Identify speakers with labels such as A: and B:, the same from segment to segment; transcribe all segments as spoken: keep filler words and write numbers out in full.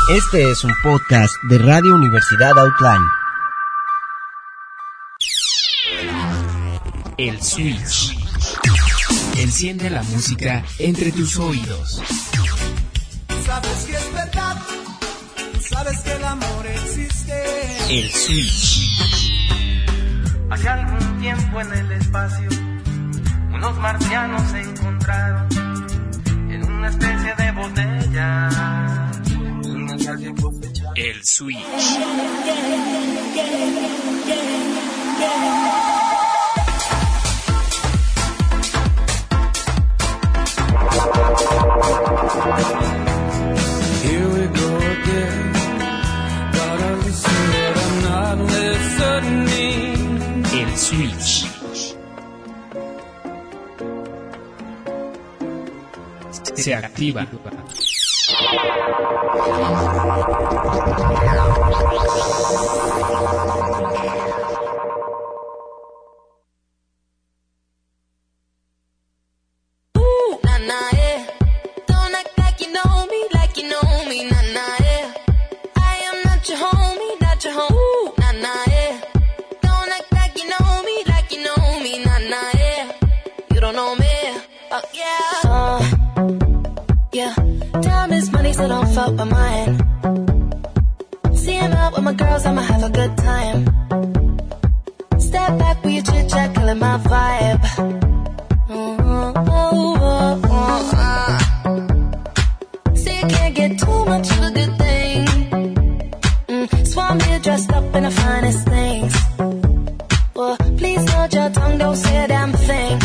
A: Este es un podcast de Radio Universidad Outline.
B: El Switch. Enciende la música entre tus oídos.
C: Sabes que es verdad, sabes que el amor existe.
B: El Switch.
D: Hace algún tiempo en el espacio, unos marcianos se encontraron en una especie de botella.
B: El Switch.
C: Here we go again. Gotta listen, but I'm not listening.
B: El Switch. Se activa.
E: So don't fuck with mine. Seeing out with my girls, I'ma have a good time. Step back with your chit chat, killing my vibe. Mm-hmm. Oh, oh, oh, uh. See, you can't get too much of a good thing. Mm. So I'm here dressed up in the finest things. Well, please hold your tongue, don't say a damn thing.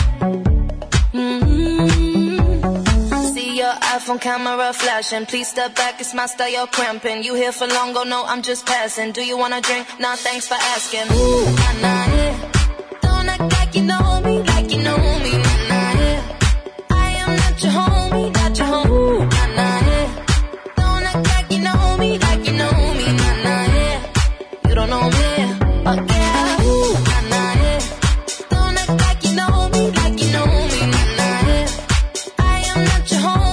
E: iPhone camera flashing, please step back, it's my style, you're cramping. You here for long, go no, I'm just passing. Do you wanna drink? Nah, thanks for asking. Ooh, nah, nah, yeah. Don't act like you know me, like you know me, nah, nah, yeah. I am not your homie, not your homie, ooh, nah, nah, yeah. Don't act like you know me, like you know me, nah, nah, yeah. You don't know me, oh yeah, ooh, nah, nah, yeah. Don't act like you know me, like you know me, nah, nah, yeah. I am not your homie.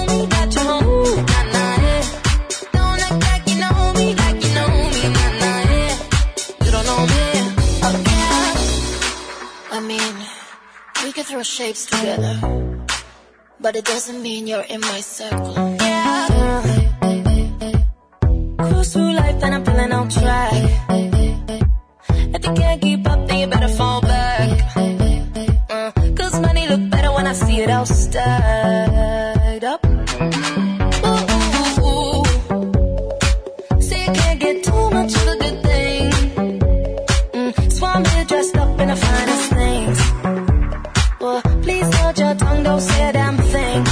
E: Throw shapes together, but it doesn't mean you're in my circle. Yeah. Cruise through life and I'm feeling on track. If you can't keep up, then you better fall back. Uh, Cause money look better when I see it all stacked up. Ooh, ooh, ooh. See, you can't get too much of a good thing. Mm, so I'm here dressed up in the finest things. Well, please hold your tongue, don't say a damn thing.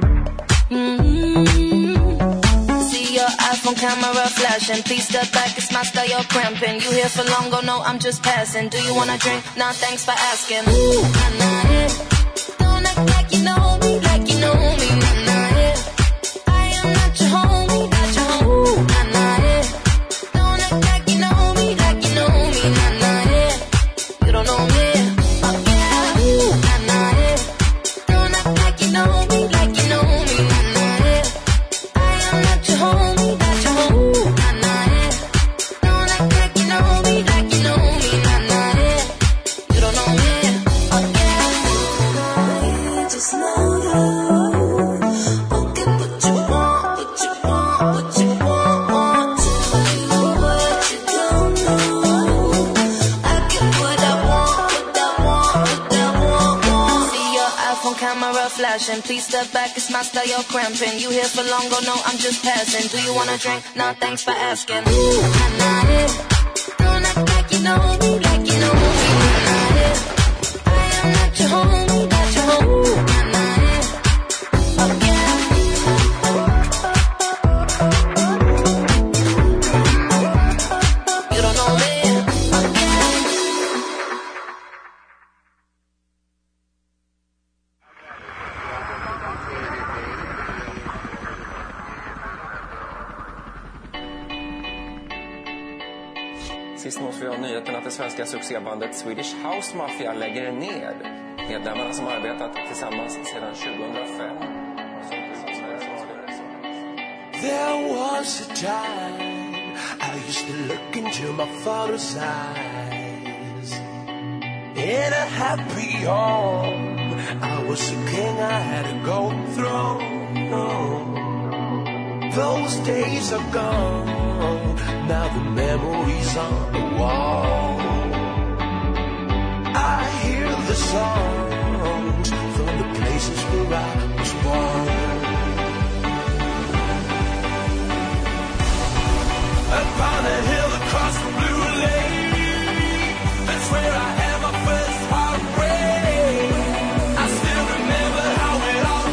E: Mm-hmm. See your iPhone camera flashing, please step back, it's my style, you're cramping. You here for long, go no, I'm just passing. Do you wanna drink? Nah, thanks for asking. Ooh, nah, nah, yeah. Don't act like you know me, like you know me, nah, nah, yeah. I am not your homie, not your homie, ooh, nah, nah, yeah. Don't act like you know me, like you know me, nah, nah, yeah. You don't know me. Please step back, it's my style, you're cramping. You here for long, go no, I'm just passing. Do you wanna drink? Nah, thanks for asking. Ooh, nah, nah, yeah. Don't act like you know me, like you know me, nah, nah, yeah. I am not your homie, not your homie, ooh, nah, nah, yeah. Oh, yeah. You don't know me, oh, yeah.
F: Sist nås vi av nyheten att det svenska succébandet Swedish House Mafia lägger ner. Medlemmarna som arbetat tillsammans sedan tjugohundrafem. There was
C: was a time I used to look into my father's eyes. In a happy home, I was a king, I had a golden throne. Those days are gone, now the memories on the wall. I hear the songs from the places where I was born. Upon a hill across the blue lake, that's where I had my first heartbreak. I still remember how it all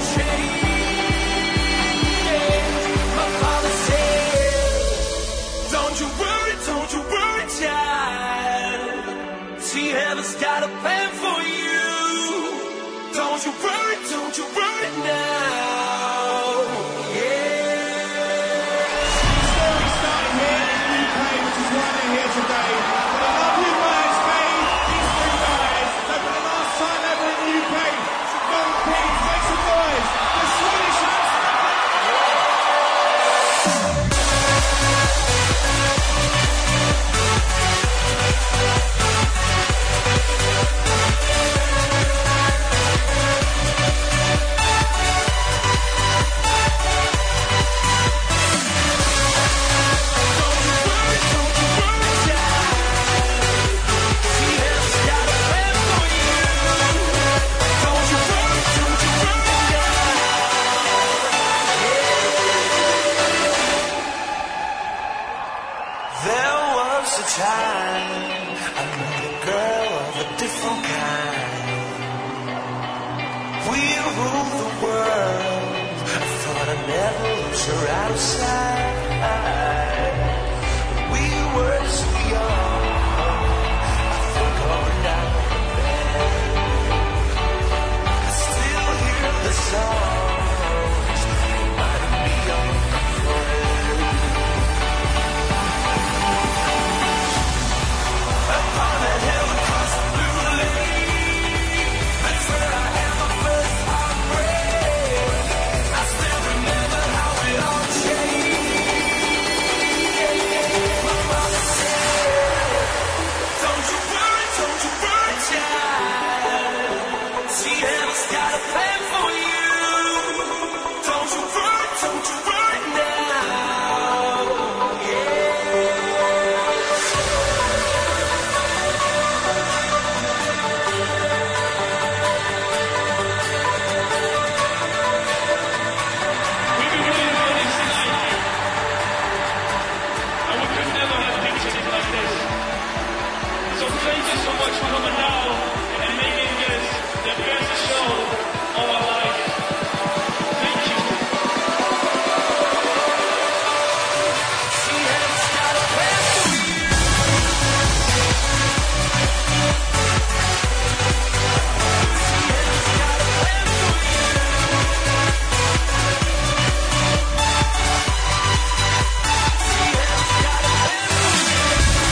C: changed. My father said, don't you worry, don't you worry, child. See, heaven's got a plan for you. Don't you worry, don't you worry now.
G: Today. But I love you guys, mate. These three guys. So for the last time ever in the U K, some gold peas, make some noise. The Swedish House.
C: Time I met a girl of a different kind. We ruled the world. I thought I'd never lose her out of sight. We were so young. I think over now and then. I still hear the songs reminding me of my friend. Upon that hill across the blue lake, that's where I had my first heartbreak. I still remember how it all changed. My mother said, don't you worry, don't you worry, child. See, heaven's got a plan for you. Don't you worry, don't you worry now. Yeah.
H: Thank you so much for coming down and making this the best show of our life. Thank you. She has got a plan for you. She has got a plan for you. She has got a plan for you.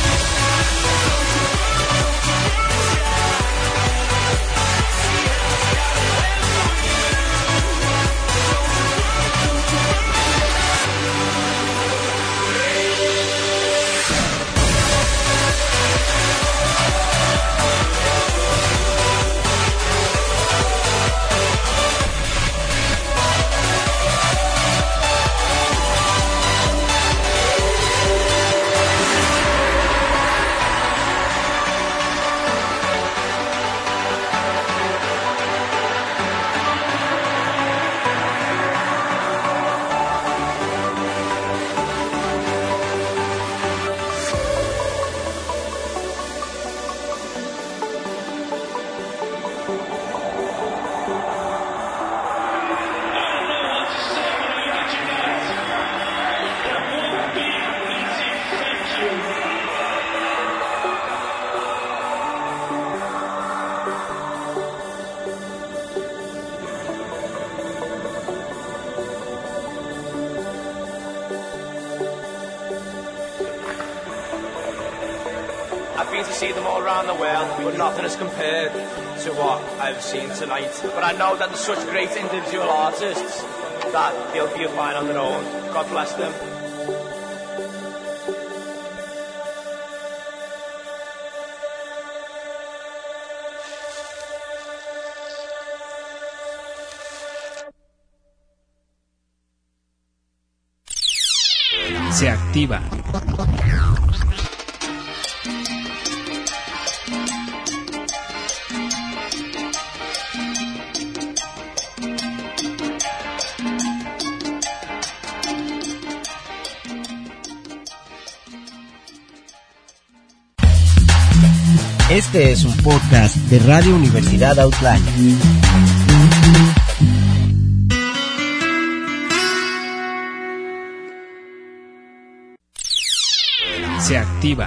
I: I've been to see them all around the world, but nothing is compared to what I've seen tonight. But I know that they're such great individual artists that they'll be fine on their own. God bless them.
B: se activa.
A: Este es un podcast de Radio Universidad Outline.
B: Se activa.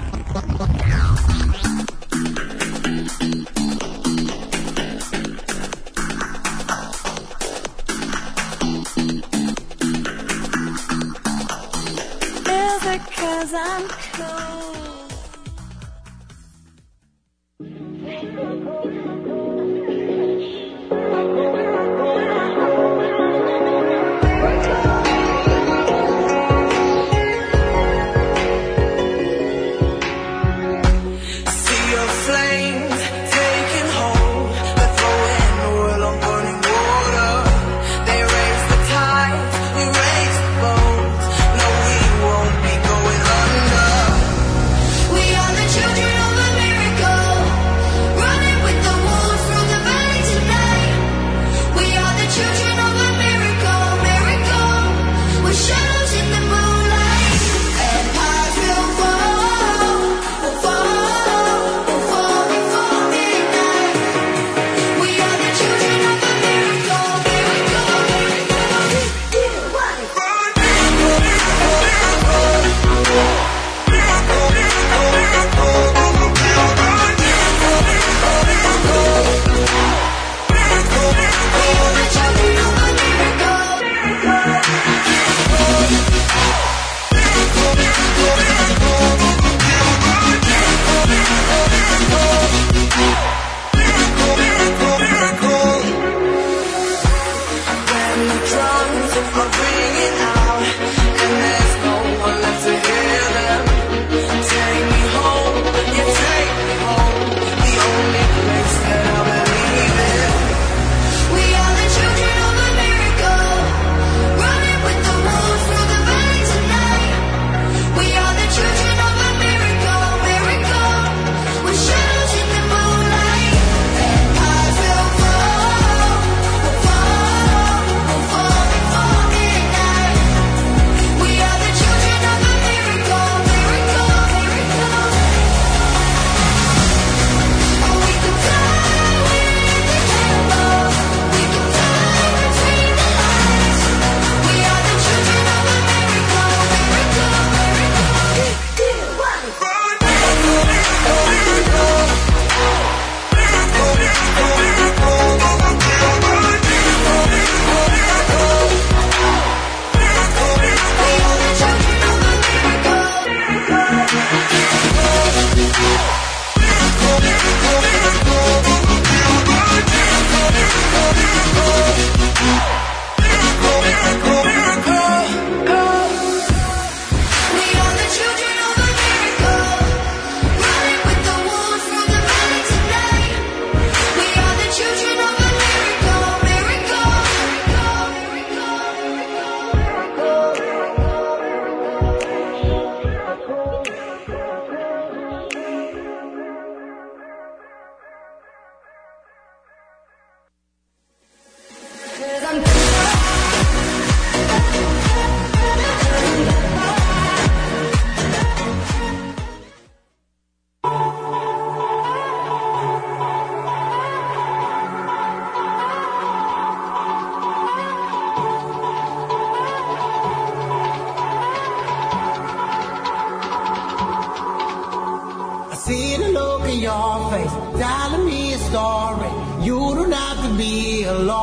J: See the look in your face, telling me a story. You don't have to be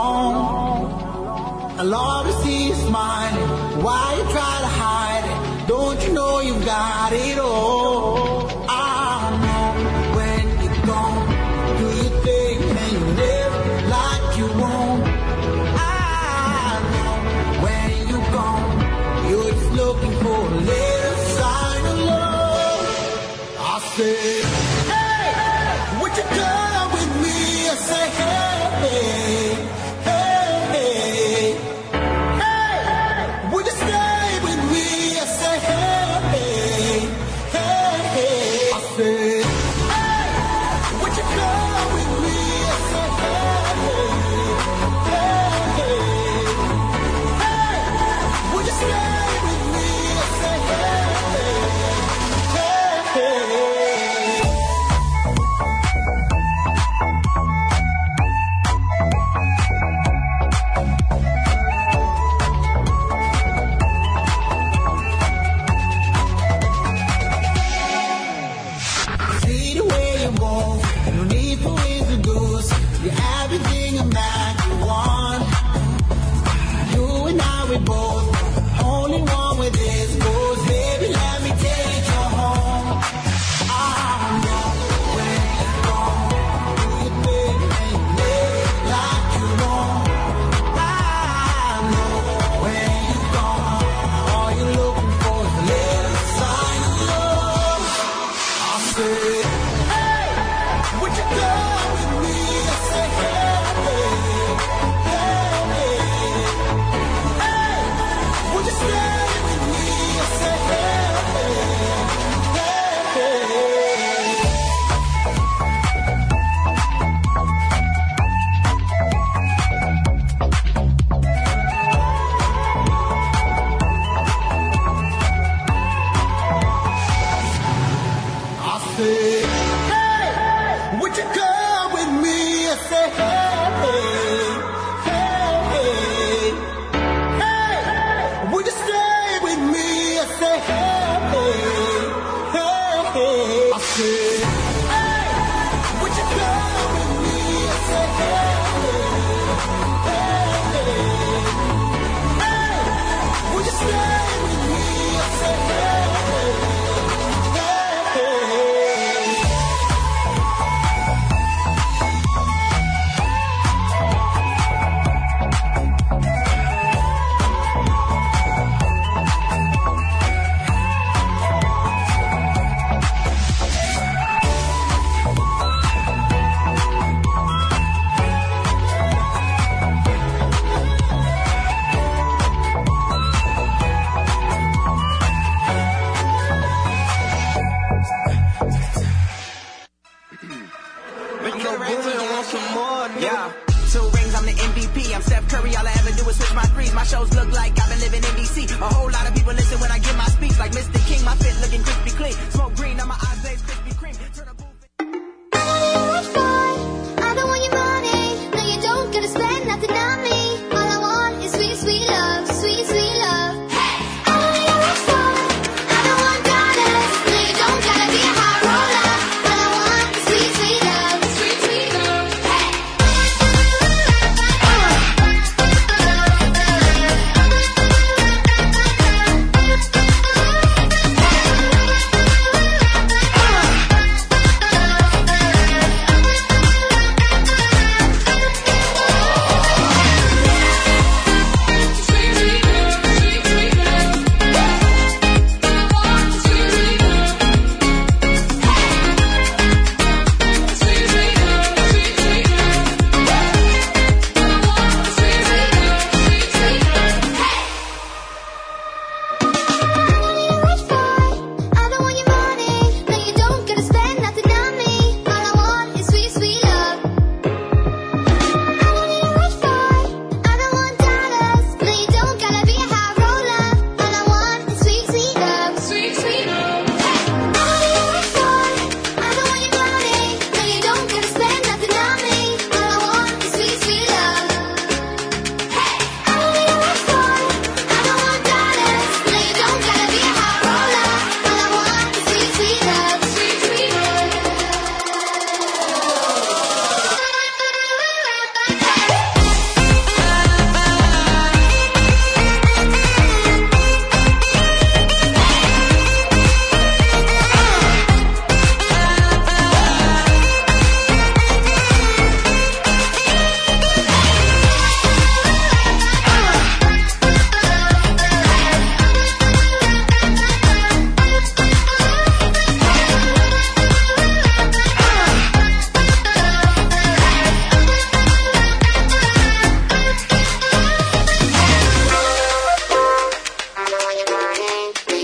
J: alone. I love to see you smiling. Why you try to hide it? Don't you know you've got it all? I know when you're gone, do you think can you live like you won't? I know when you're gone, you're just looking for a little sign of love. I say, hey, would you come with me? I say, hey, hey, hey, hey, would you stay with me? I say, hey.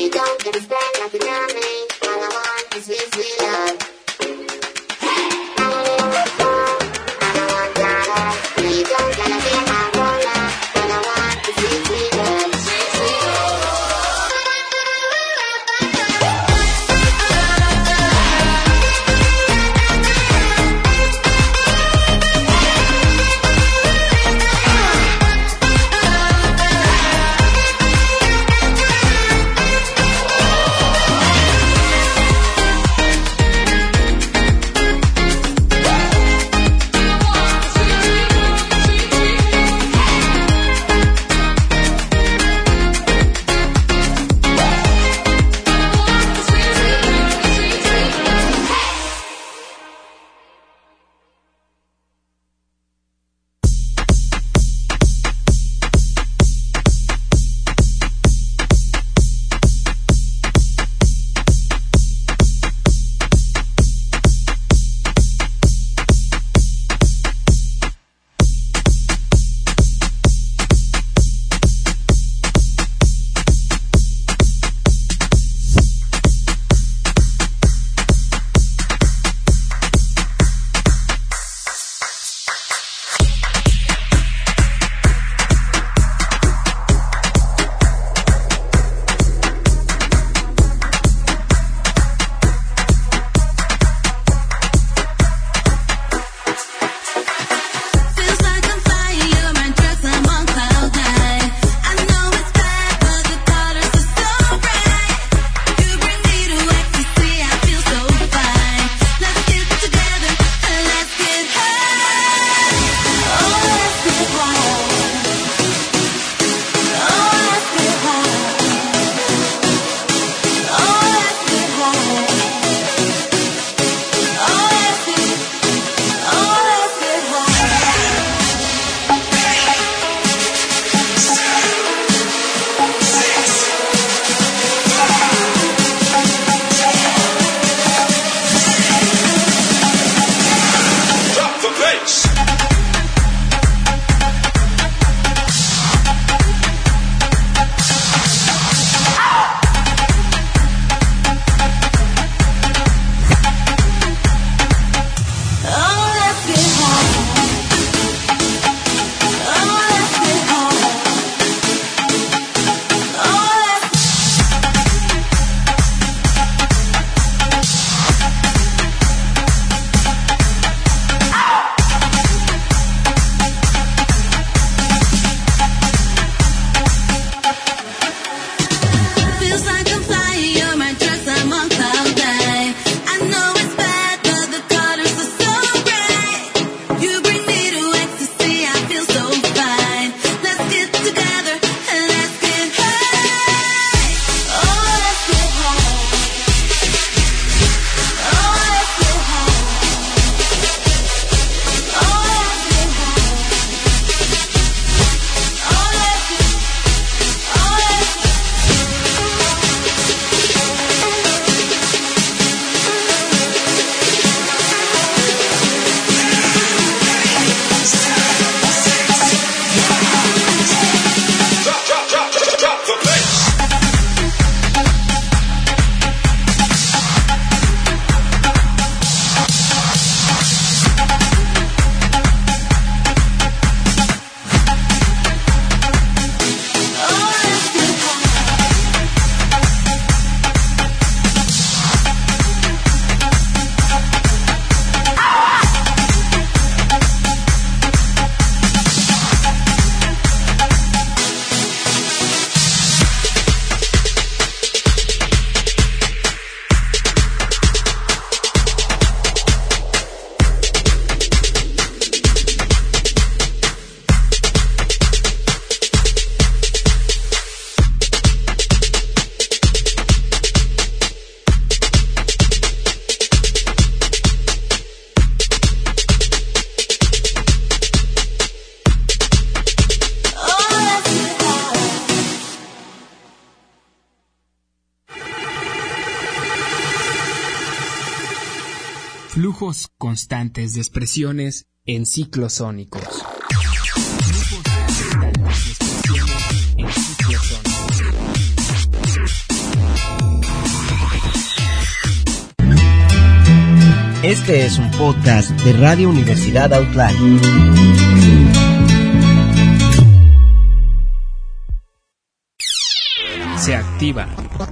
B: Flujos constantes de expresiones en ciclos sónicos. Flujos constantes de expresiones en ciclos sónicos.
A: Este es un podcast de Radio Universidad Outline.
B: Se activa.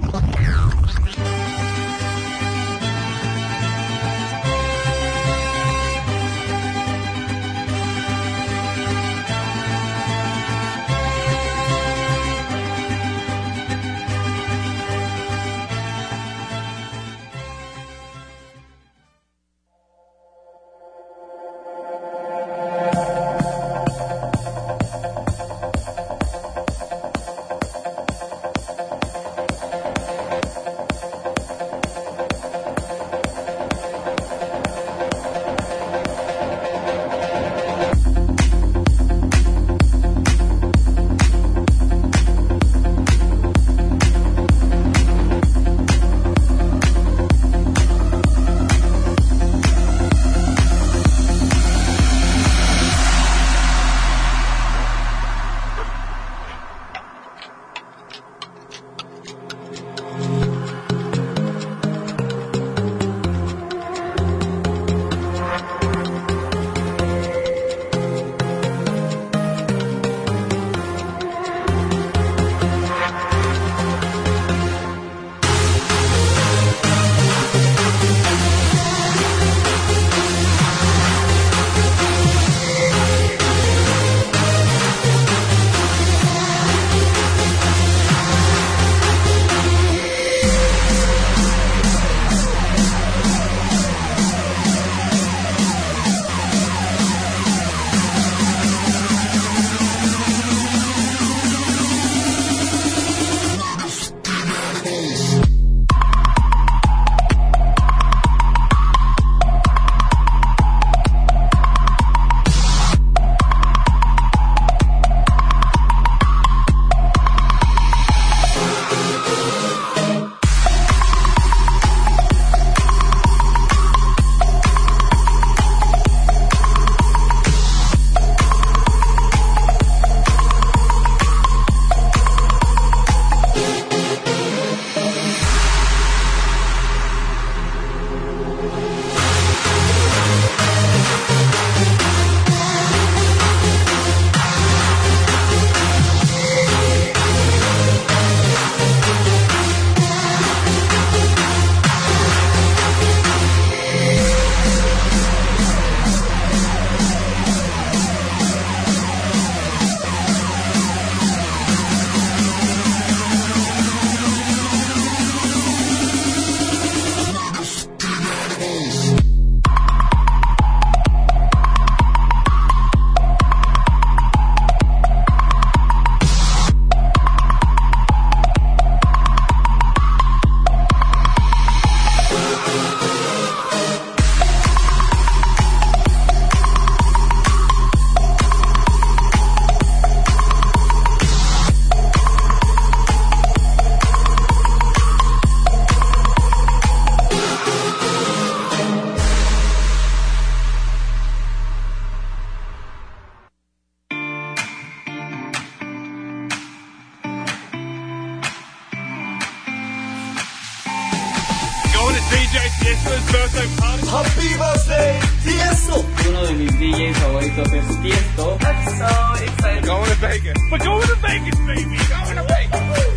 K: Happy birthday, Tiesto!
L: Uno de mis D Js favoritos es Tiesto.
K: I'm so excited.
H: Going to Vegas. We're going to Vegas, baby. Going to Vegas.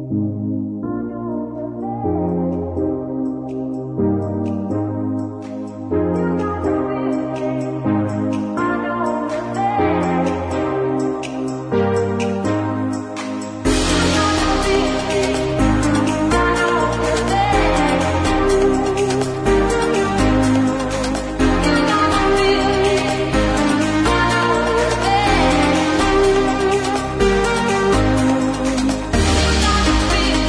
E: Be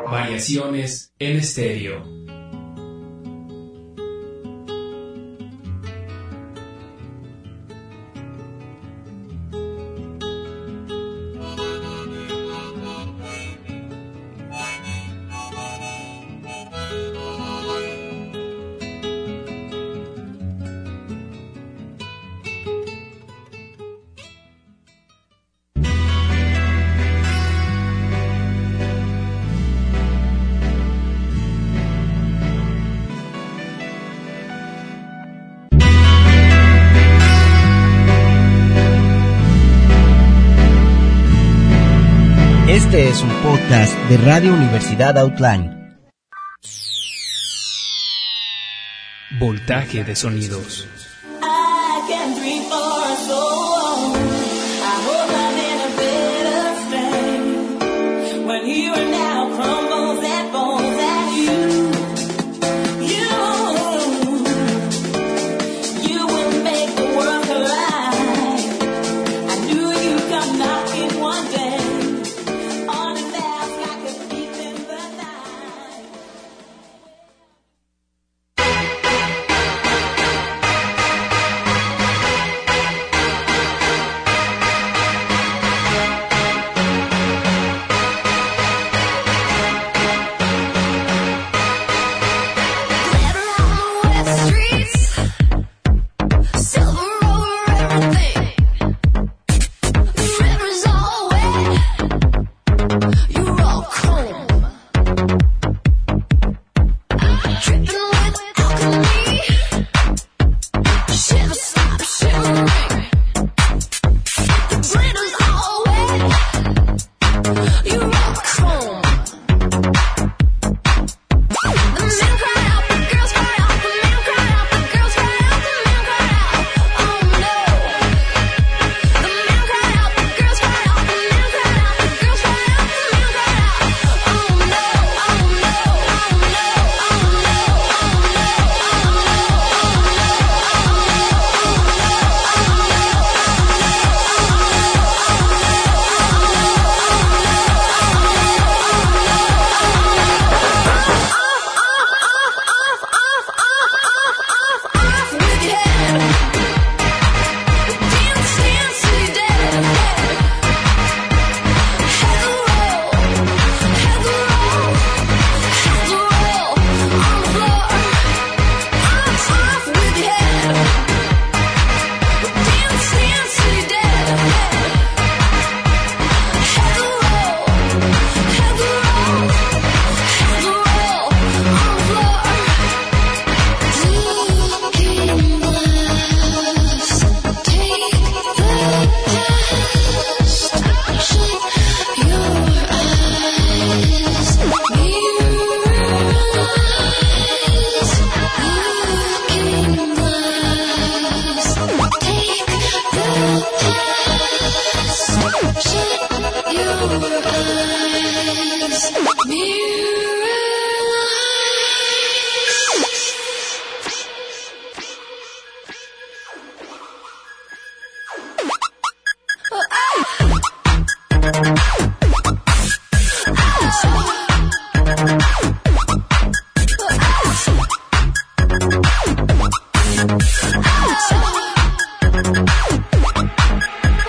B: Variaciones en estéreo.
A: Este es un podcast de Radio Universidad Outline.
B: Voltaje de sonidos.
M: I can dream for so long. I hope I'm in a better state. When here and now crumbles and falls at you, you, you will make the world collide. I knew you'd come knocking one day.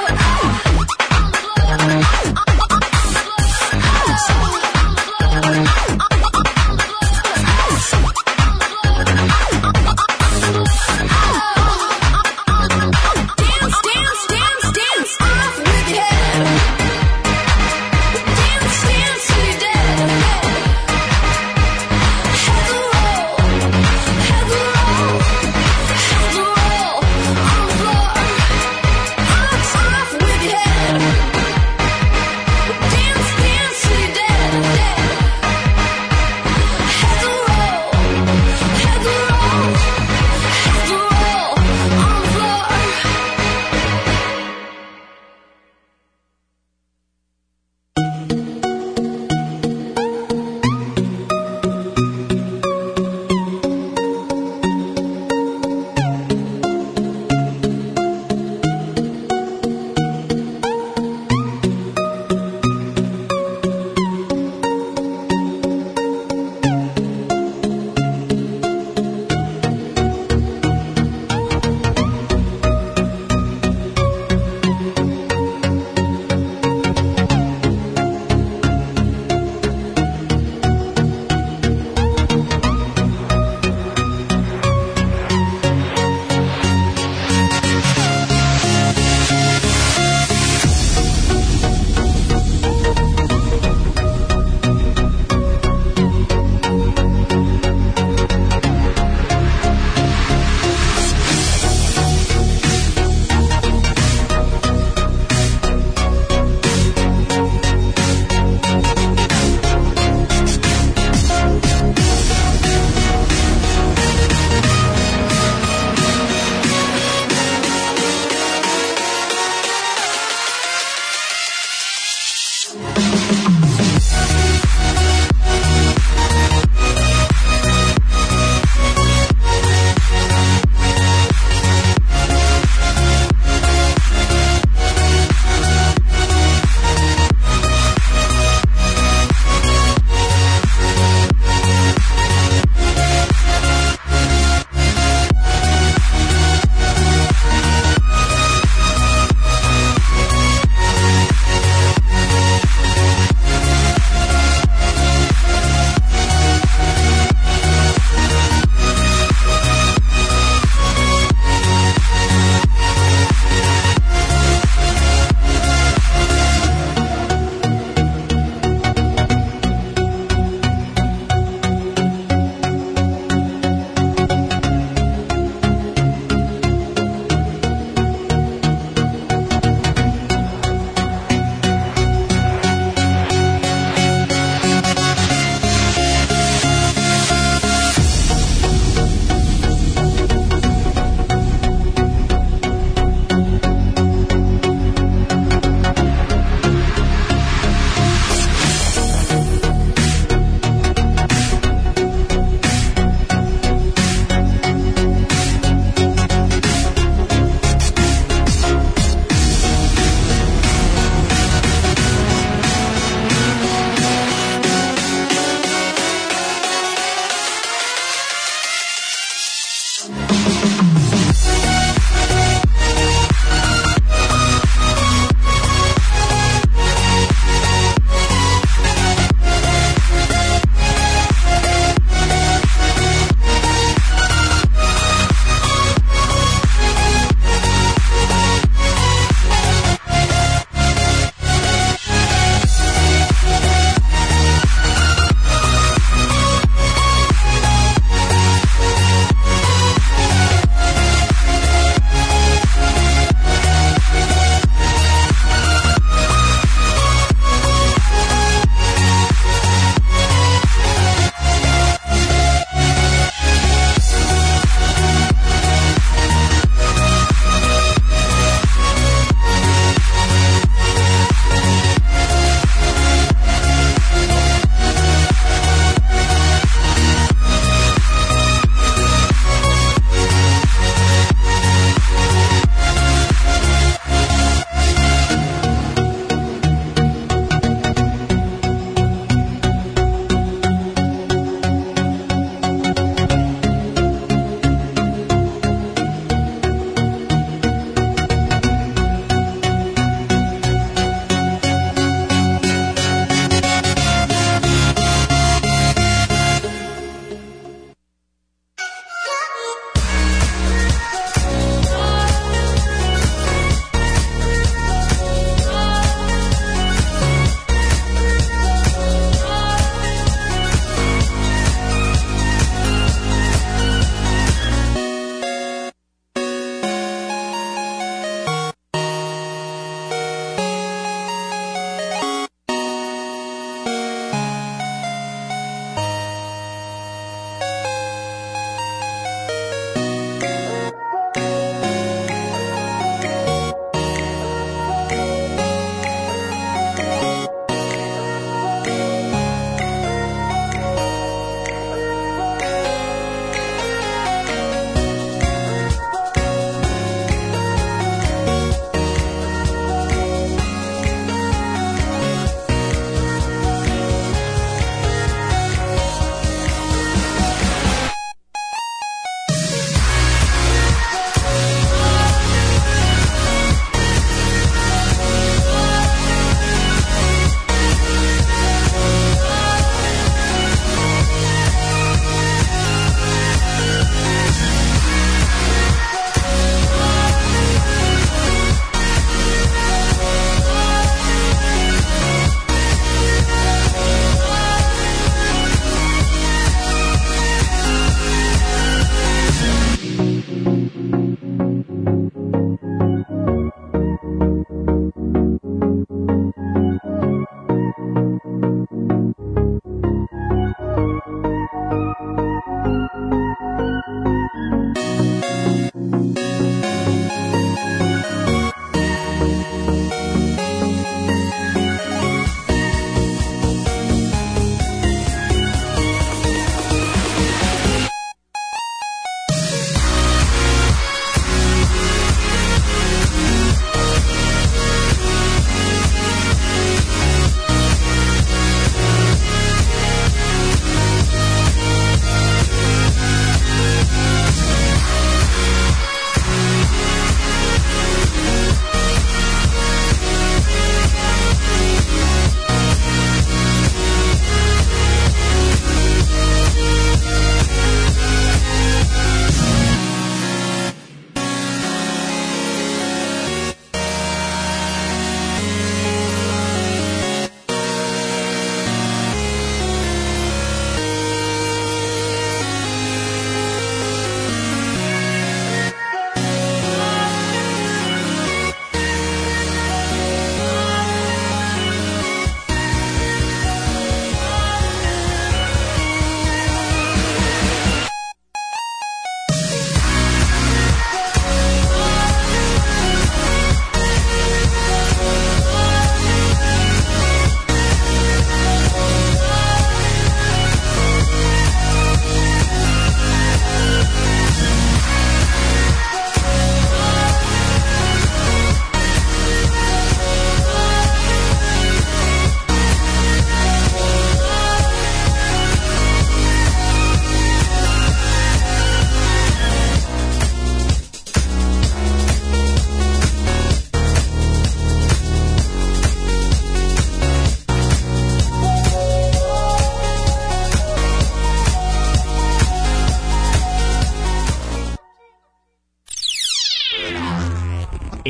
E: Oh,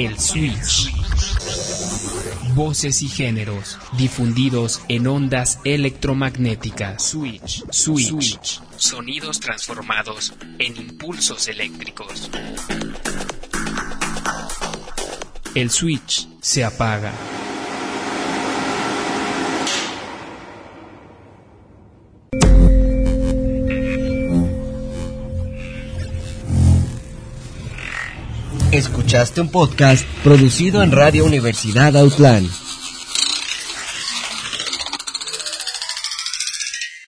B: El Switch. Voces y géneros difundidos en ondas electromagnéticas. Switch. Switch. Switch. Sonidos transformados en impulsos eléctricos. El switch se apaga.
A: Escuchaste un podcast producido en Radio Universidad Outland.